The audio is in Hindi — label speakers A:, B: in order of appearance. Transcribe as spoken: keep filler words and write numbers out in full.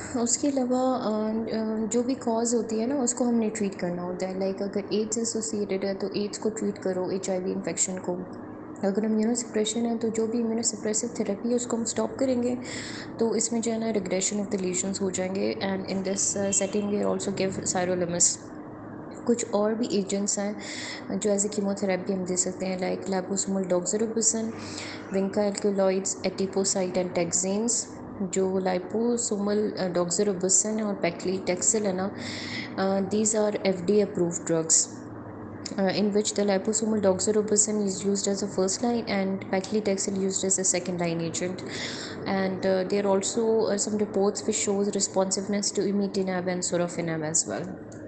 A: उसके अलावा अ, जो भी कॉज होती है ना उसको हमने ट्रीट करना होता है। लाइक अगर एड्स एसोसिएटेड है तो एड्स को ट्रीट करो, एच आई वी इन्फेक्शन को। अगर इम्यूनोसप्रेशन है तो जो भी इम्यूनोसप्रेसिव थेरेपी है उसको हम स्टॉप करेंगे, तो इसमें जो है ना रिग्रेशन ऑफ द लीजन्स हो जाएंगे। And in this setting we also give sirolimus. कुछ और भी एजेंट्स हैं जो एज ए कीमोथेरेपी हम दे सकते हैं, like liposomal doxorubicin, vinca alkaloids, etoposide and taxanes. जो लाइपोसोमल डॉक्सारिबोसन और पैक्लीटेक्सेल है ना, these are F D approved drugs, uh, in which the liposomal doxorubicin is used as a first line and paclitaxel used as a second line agent. And uh, there are also uh, some reports which shows responsiveness to imitinib and sorafenib as well.